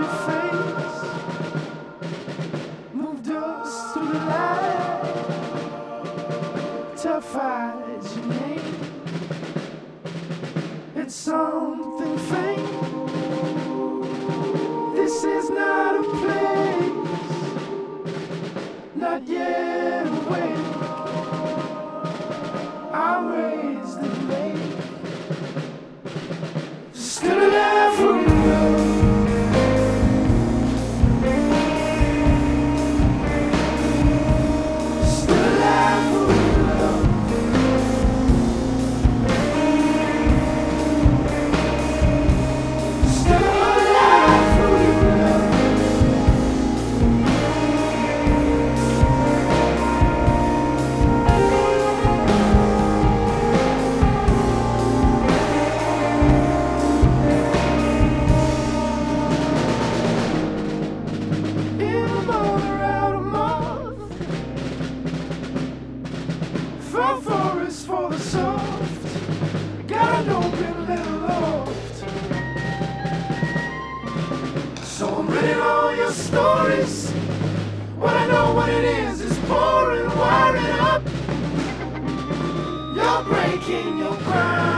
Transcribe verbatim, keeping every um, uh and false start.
your face, moved us to the light, tough eyes your name. It's something faint. This is not a place, not yet awake. I raised the lake, still alive for love. Still alive for love. Still alive for love. In a motor out of moth, for forest for the soft, got an open little loft. So I'm reading all your stories. What I know what it is is pouring, wiring up. You're breaking your ground.